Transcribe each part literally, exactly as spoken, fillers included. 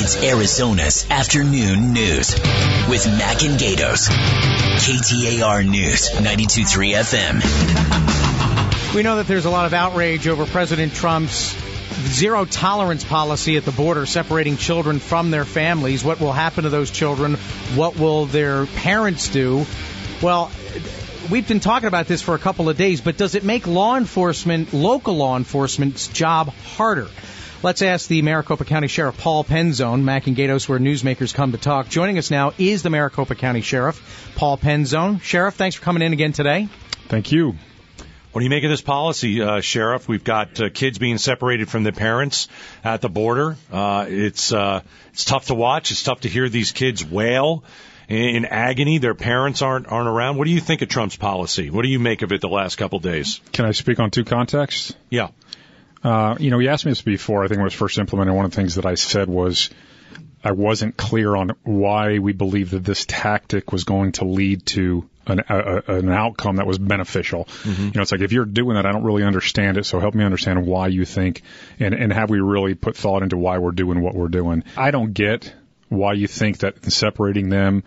It's Arizona's afternoon news with Mac and Gatos. K T A R News, ninety-two point three F M. We know that there's a lot of outrage over President Trump's zero-tolerance policy at the border, separating children from their families. What will happen to those children? What will their parents do? Well, we've been talking about this for a couple of days, but does it make law enforcement, local law enforcement's job harder? Let's ask the Maricopa County Sheriff Paul Penzone. Mac and Gatos, where newsmakers come to talk. Joining us now is the Maricopa County Sheriff, Paul Penzone. Sheriff, thanks for coming in again today. Thank you. What do you make of this policy, uh, Sheriff? We've got uh, kids being separated from their parents at the border. Uh, it's uh, it's tough to watch. It's tough to hear these kids wail in, in agony. Their parents aren't aren't around. What do you think of Trump's policy? What do you make of it the last couple days? Can I speak on two contexts? Yeah. Uh, you know, you asked me this before. I think when it was first implemented, one of the things that I said was I wasn't clear on why we believed that this tactic was going to lead to an, a, an outcome that was beneficial. Mm-hmm. You know, it's like, if you're doing that, I don't really understand it, so help me understand why you think, and, and have we really put thought into why we're doing what we're doing. I don't get why you think that separating them,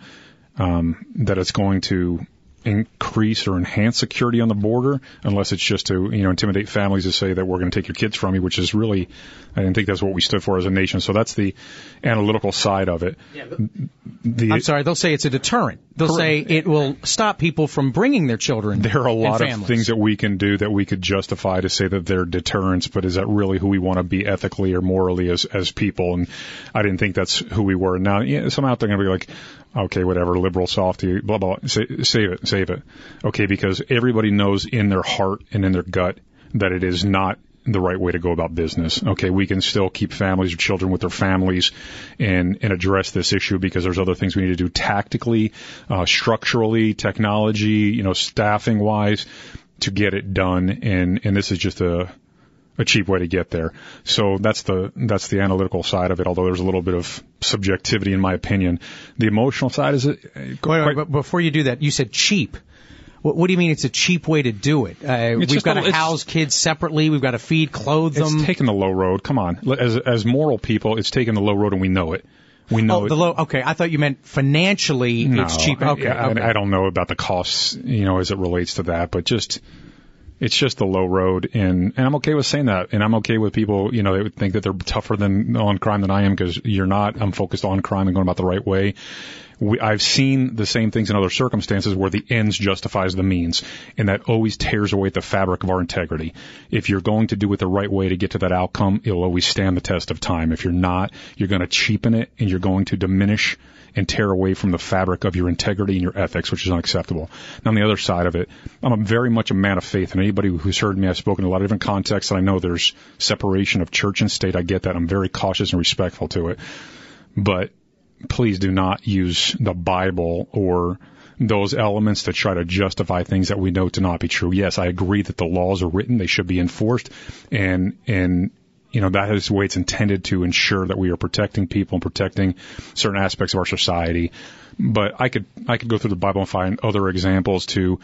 um, that it's going to increase or enhance security on the border, unless it's just to, you know, intimidate families to say that we're going to take your kids from you, which is really, I didn't think that's what we stood for as a nation. So that's the analytical side of it. Yeah, the, I'm sorry, they'll say it's a deterrent. They'll correct. say it will stop people from bringing their children. There are a lot of things that we can do that we could justify to say that they're deterrents, but is that really who we want to be ethically or morally as as people? And I didn't think that's who we were. Now, yeah, some out there are going to be like, okay, whatever, liberal softy, blah, blah, say, save it, save it. Okay, because everybody knows in their heart and in their gut that it is not the right way to go about business. Okay, we can still keep families or children with their families and, and address this issue because there's other things we need to do tactically, uh, structurally, technology, you know, staffing-wise to get it done. And, and this is just a... a cheap way to get there. So that's the that's the analytical side of it, although there's a little bit of subjectivity in my opinion. The emotional side is it. Wait, wait, but before you do that, you said cheap. What, what do you mean it's a cheap way to do it? Uh, we've got to house kids separately. We've got to feed, clothe them. It's taking the low road. Come on. As as moral people, it's taking the low road and we know it. We know oh, the low. Okay, I thought you meant financially no, it's cheap. Okay, I, okay. I, I don't know about the costs, you know, as it relates to that, but just... It's just the low road, and, and I'm okay with saying that, and I'm okay with people, you know, they would think that they're tougher than on crime than I am, because you're not. I'm focused on crime and going about the right way. We, I've seen the same things in other circumstances where the ends justifies the means, and that always tears away the fabric of our integrity. If you're going to do it the right way to get to that outcome, it'll always stand the test of time. If you're not, you're going to cheapen it, and you're going to diminish and tear away from the fabric of your integrity and your ethics, which is unacceptable. Now, on the other side of it, I'm a very much a man of faith, and anybody who's heard me, I've spoken in a lot of different contexts, and I know there's separation of church and state. I get that. I'm very cautious and respectful to it. But please do not use the Bible or those elements to try to justify things that we know to not be true. Yes, I agree that the laws are written. They should be enforced, and and you know, that is the way it's intended to ensure that we are protecting people and protecting certain aspects of our society. But I could, I could go through the Bible and find other examples to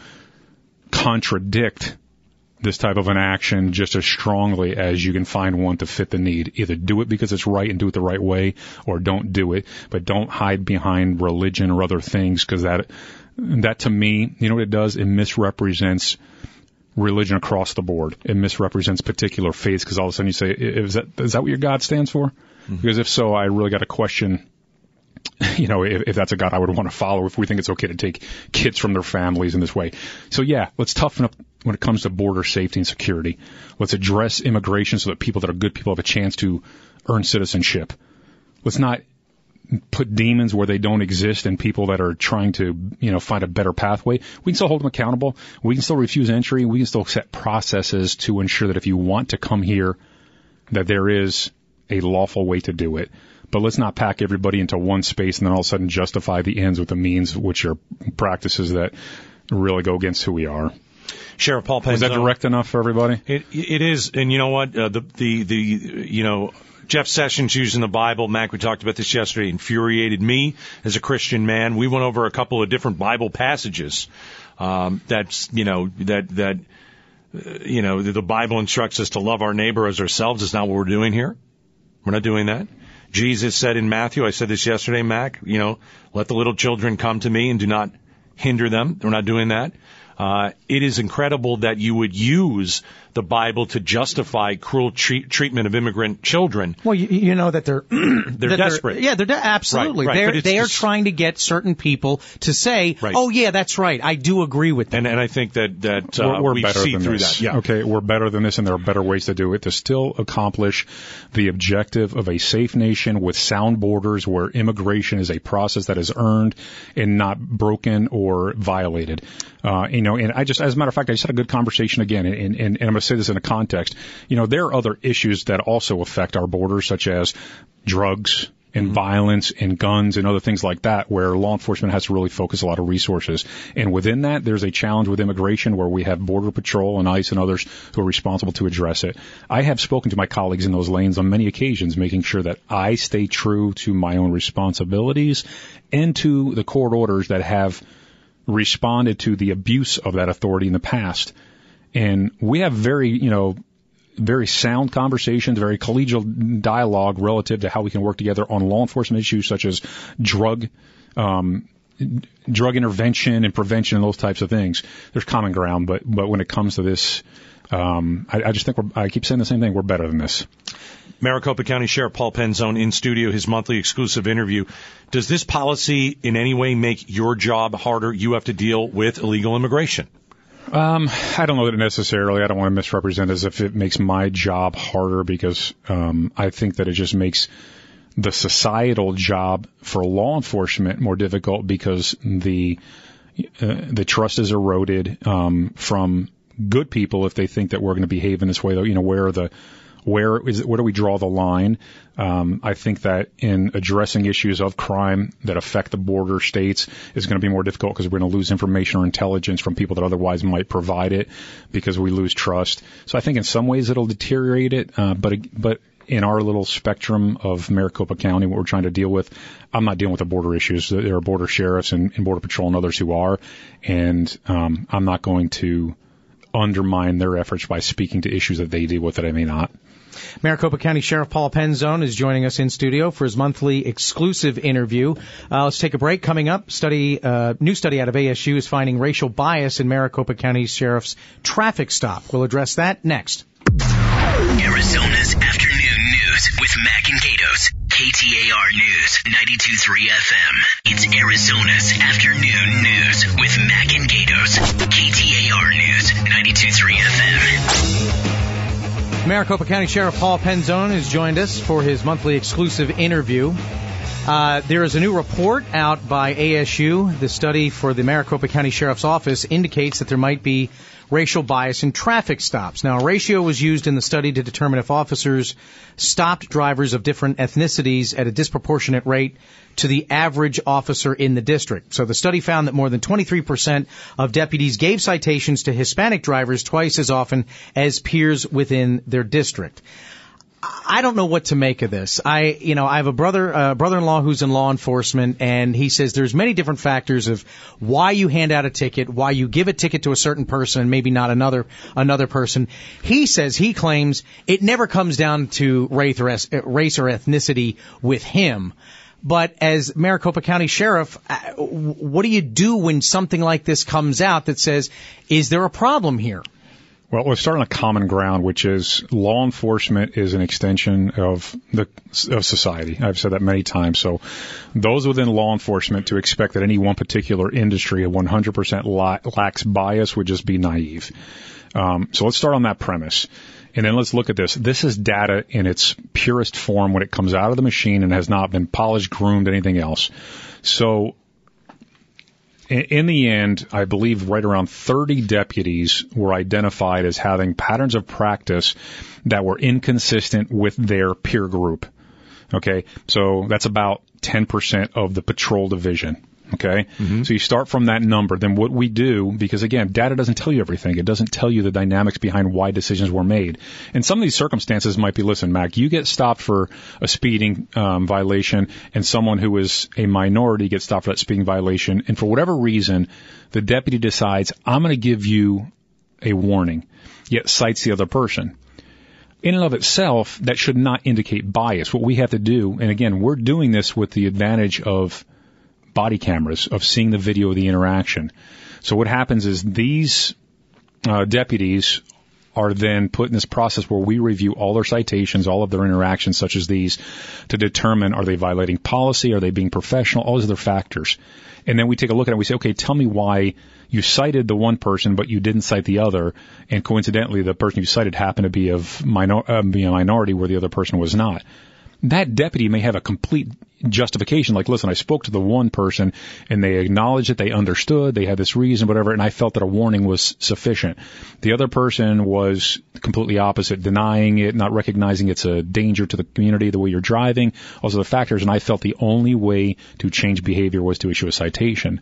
contradict this type of an action just as strongly as you can find one to fit the need. Either do it because it's right and do it the right way, or don't do it. But don't hide behind religion or other things, because that, that to me, you know what it does? It misrepresents religion across the board. It misrepresents particular faiths, because all of a sudden you say, is that is that what your God stands for? Mm-hmm. Because if so, I really got to question, you know, if, if that's a God I would want to follow, if we think it's okay to take kids from their families in this way. So yeah, let's toughen up when it comes to border safety and security. Let's address immigration so that people that are good people have a chance to earn citizenship. Let's not put demons where they don't exist and people that are trying to, you know, find a better pathway. We can still hold them accountable. We can still refuse entry. We can still set processes to ensure that if you want to come here, that there is a lawful way to do it. But let's not pack everybody into one space and then all of a sudden justify the ends with the means, which are practices that really go against who we are. Sheriff Paul Penzone. Was that direct enough for everybody? It, it is. And you know what? Uh, the, the, the, you know, Jeff Sessions using the Bible, Mac, we talked about this yesterday, infuriated me as a Christian man. We went over a couple of different Bible passages. Um, that's, you know, that, that, uh, you know, the, the Bible instructs us to love our neighbor as ourselves. Is not what we're doing here. We're not doing that. Jesus said in Matthew, I said this yesterday, Mac, you know, let the little children come to me and do not hinder them. We're not doing that. Uh, it is incredible that you would use the Bible to justify cruel treat, treatment of immigrant children. Well, you, you know that they're they're that desperate. They're, yeah, they're de- absolutely. Right, right, they're they are just, trying to get certain people to say, right. "Oh, yeah, that's right. I do agree with that." And and I think that that uh, we're, we're we better see than through this. that. Yeah. Okay, we're better than this, and there are better ways to do it to still accomplish the objective of a safe nation with sound borders, where immigration is a process that is earned and not broken or violated. Uh, you know, and I just, as a matter of fact, I just had a good conversation again, and, and, and I'm going to say this in a context. You know, there are other issues that also affect our borders, such as drugs and mm-hmm. violence and guns and other things like that, where law enforcement has to really focus a lot of resources. And within that, there's a challenge with immigration where we have Border Patrol and ICE and others who are responsible to address it. I have spoken to my colleagues in those lanes on many occasions, making sure that I stay true to my own responsibilities and to the court orders that have responded to the abuse of that authority in the past. And we have very, you know, very sound conversations, very collegial dialogue relative to how we can work together on law enforcement issues such as drug, um, drug intervention and prevention and those types of things. There's common ground, but, but when it comes to this, um, I, I just think we're, I keep saying the same thing. We're better than this. Maricopa County Sheriff Paul Penzone in studio, his monthly exclusive interview. Does this policy in any way make your job harder? You have to deal with illegal immigration. Um, I don't know that necessarily. I don't want to misrepresent as if it makes my job harder, because um, I think that it just makes the societal job for law enforcement more difficult, because the uh, the trust is eroded um, from good people if they think that we're going to behave in this way. You know, where are the Where is it, where do we draw the line? Um, I think that in addressing issues of crime that affect the border states is going to be more difficult, because we're going to lose information or intelligence from people that otherwise might provide it, because we lose trust. So I think in some ways it'll deteriorate it, uh, but but in our little spectrum of Maricopa County, what we're trying to deal with, I'm not dealing with the border issues. There are border sheriffs and, and Border Patrol and others who are, and um, I'm not going to undermine their efforts by speaking to issues that they deal with that I may not. Maricopa County Sheriff Paul Penzone is joining us in studio for his monthly exclusive interview. Uh, let's take a break. Coming up, study uh, new study out of A S U is finding racial bias in Maricopa County Sheriff's traffic stop. We'll address that next. Arizona's afternoon news with Mac and Gatos. K T A R News, ninety-two point three F M. It's Arizona's afternoon news with Mac and Gatos. K T A R News, ninety-two point three F M. Maricopa County Sheriff Paul Penzone has joined us for his monthly exclusive interview. Uh, there is a new report out by A S U. The study for the Maricopa County Sheriff's Office indicates that there might be racial bias in traffic stops. Now, a ratio was used in the study to determine if officers stopped drivers of different ethnicities at a disproportionate rate to the average officer in the district. So the study found that more than twenty-three percent of deputies gave citations to Hispanic drivers twice as often as peers within their district. I don't know what to make of this. I, you know, I have a brother, uh, brother-in-law who's in law enforcement, and he says there's many different factors of why you hand out a ticket, why you give a ticket to a certain person and maybe not another, another person. He says, he claims it never comes down to race or, race or ethnicity with him. But as Maricopa County Sheriff, what do you do when something like this comes out that says, is there a problem here? Well, let's start on a common ground, which is law enforcement is an extension of the of society. I've said that many times. So those within law enforcement to expect that any one particular industry one hundred percent la- lacks bias would just be naive. Um, so let's start on that premise. And then let's look at this. This is data in its purest form when it comes out of the machine and has not been polished, groomed, anything else. So in the end, I believe right around thirty deputies were identified as having patterns of practice that were inconsistent with their peer group. Okay, so that's about ten percent of the patrol division. Okay, mm-hmm. So you start from that number. Then what we do, because again, data doesn't tell you everything. It doesn't tell you the dynamics behind why decisions were made. And some of these circumstances might be, listen, Mac, you get stopped for a speeding um, violation, and someone who is a minority gets stopped for that speeding violation. And for whatever reason, the deputy decides, I'm going to give you a warning, yet cites the other person. in and of itself, that should not indicate bias. What we have to do, and again, we're doing this with the advantage of body cameras, of seeing the video of the interaction. So what happens is these uh, deputies are then put in this process where we review all their citations, all of their interactions such as these, to determine are they violating policy, are they being professional, all these other factors. And then we take a look at it and we say, okay, tell me why you cited the one person but you didn't cite the other, and coincidentally the person you cited happened to be of minor, uh, be a minority where the other person was not. That deputy may have a complete justification, like, listen, I spoke to the one person and they acknowledged it, they understood, they had this reason, whatever, and I felt that a warning was sufficient. The other person was completely opposite, denying it, not recognizing it's a danger to the community, the way you're driving, all those other factors, and I felt the only way to change behavior was to issue a citation.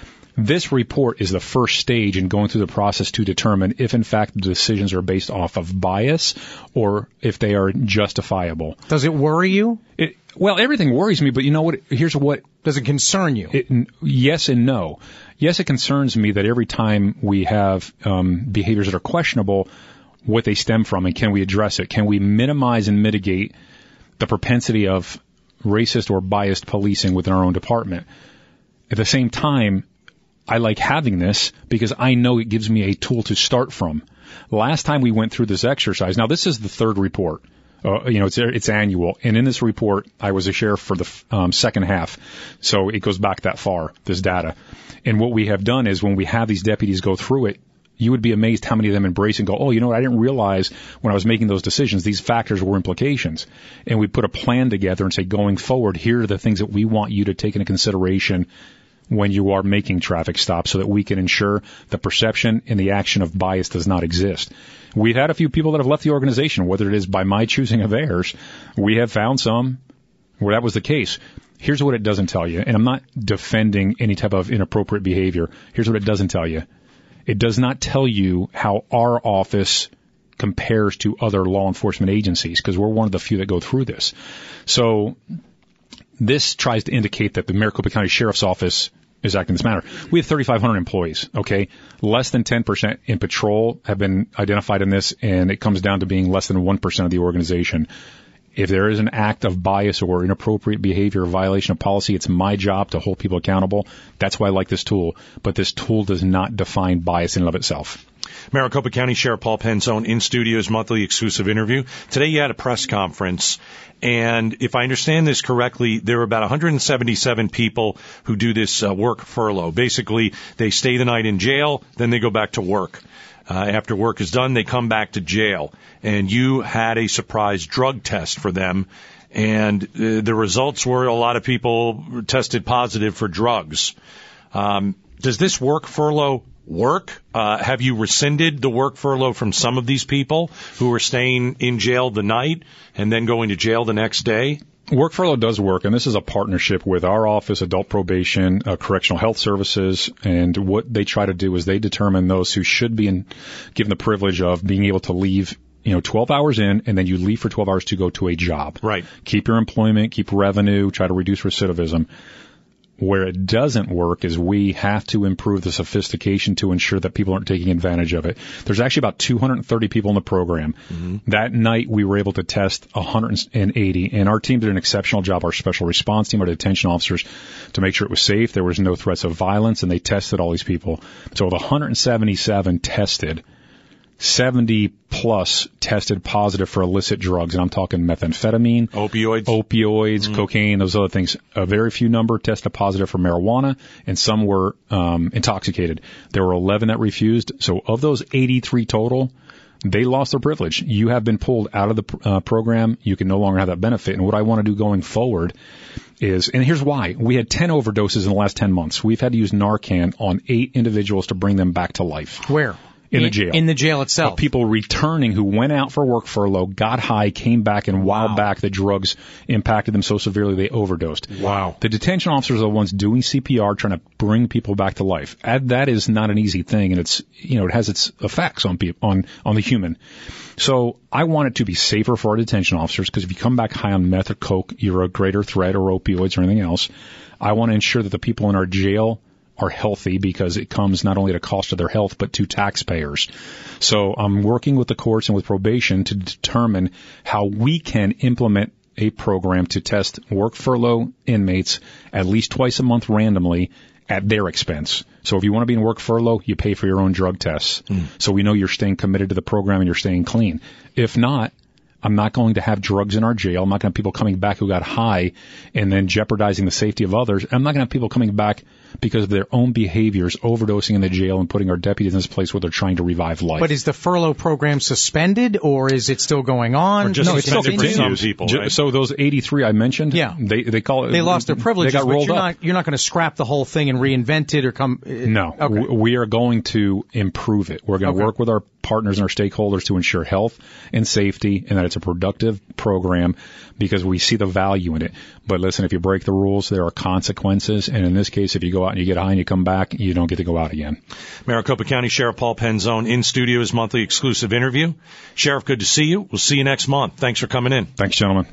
This report is the first stage in going through the process to determine if, in fact, the decisions are based off of bias or if they are justifiable. Does it worry you? It, well, everything worries me, but you know what? Here's what. Does it concern you? It, yes and no. Yes, it concerns me that every time we have um, behaviors that are questionable, what they stem from, and can we address it? Can we minimize and mitigate the propensity of racist or biased policing within our own department? At the same time, I like having this because I know it gives me a tool to start from. Last time we went through this exercise, now this is the third report. Uh, you know, it's it's annual. And in this report, I was a sheriff for the um, second half. So it goes back that far, this data. And what we have done is when we have these deputies go through it, you would be amazed how many of them embrace and go, oh, you know what, I didn't realize when I was making those decisions, these factors were implications. And we put a plan together and say, going forward, here are the things that we want you to take into consideration when you are making traffic stops so that we can ensure the perception and the action of bias does not exist. We've had a few people that have left the organization, whether it is by my choosing or theirs. We have found some where that was the case. Here's what it doesn't tell you, and I'm not defending any type of inappropriate behavior. Here's what it doesn't tell you. It does not tell you how our office compares to other law enforcement agencies, because we're one of the few that go through this. So this tries to indicate that the Maricopa County Sheriff's Office is acting in this manner. We have thirty-five hundred employees, okay? Less than ten percent in patrol have been identified in this, and it comes down to being less than one percent of the organization. If there is an act of bias or inappropriate behavior or violation of policy, it's my job to hold people accountable. That's why I like this tool. But this tool does not define bias in and of itself. Maricopa County Sheriff Paul Penzone in studio's monthly exclusive interview. Today you had a press conference, and if I understand this correctly, there are about one hundred seventy-seven people who do this uh, work furlough. Basically, they stay the night in jail, then they go back to work. Uh, after work is done, they come back to jail. And you had a surprise drug test for them, and uh, the results were a lot of people tested positive for drugs. Um, does this work furlough work? Uh, have you rescinded the work furlough from some of these people who are staying in jail the night and then going to jail the next day? Work furlough does work, and this is a partnership with our office, adult probation, uh, correctional health services, and what they try to do is they determine those who should be in, given the privilege of being able to leave, you know, twelve hours in, and then you leave for twelve hours to go to a job. Right. Keep your employment, keep revenue, try to reduce recidivism. Where it doesn't work is we have to improve the sophistication to ensure that people aren't taking advantage of it. There's actually about two hundred thirty people in the program. Mm-hmm. That night we were able to test one hundred eighty, and our team did an exceptional job, our special response team, our detention officers, to make sure it was safe. There was no threats of violence, and they tested all these people. So of one hundred seventy-seven tested, seventy plus tested positive for illicit drugs, and I'm talking methamphetamine, opioids, opioids, mm-hmm. cocaine, those other things. A very few number tested positive for marijuana, and some were um, intoxicated. There were eleven that refused. So of those eighty-three total, they lost their privilege. You have been pulled out of the uh, program. You can no longer have that benefit. And what I want to do going forward is, and here's why. We had ten overdoses in the last ten months. We've had to use Narcan on eight individuals to bring them back to life. Where? In, in the jail. In the jail itself. Of people returning who went out for work furlough, got high, came back, and while wow. back, the drugs impacted them so severely they overdosed. Wow. The detention officers are the ones doing C P R, trying to bring people back to life. That is not an easy thing, and it's, you know, it has its effects on people, on, on the human. So I want it to be safer for our detention officers, because if you come back high on meth or coke, you're a greater threat, or opioids or anything else. I want to ensure that the people in our jail are healthy because it comes not only at a cost to their health, but to taxpayers. So I'm working with the courts and with probation to determine how we can implement a program to test work furlough inmates at least twice a month randomly at their expense. So if you want to be in work furlough, you pay for your own drug tests. Mm. So we know you're staying committed to the program and you're staying clean. If not, I'm not going to have drugs in our jail. I'm not going to have people coming back who got high and then jeopardizing the safety of others. I'm not going to have people coming back because of their own behaviors, overdosing in the jail and putting our deputies in this place where they're trying to revive life. But is the furlough program suspended, or is it still going on? Or just no, suspended it's for still some people, right? So those eighty-three I mentioned, yeah. they they call it. They lost their privileges, they got but rolled you're up. not, you're not going to scrap the whole thing and reinvent it or come... No. Okay. W- we are going to improve it. We're going to Okay. work with our partners and our stakeholders to ensure health and safety and that it's a productive program because we see the value in it. But listen, if you break the rules, there are consequences. And in this case, if you go out and you get high and you come back, you don't get to go out again. Maricopa County Sheriff Paul Penzone in studio, his monthly exclusive interview. Sheriff, good to see you. We'll see you next month. Thanks for coming in. Thanks, gentlemen.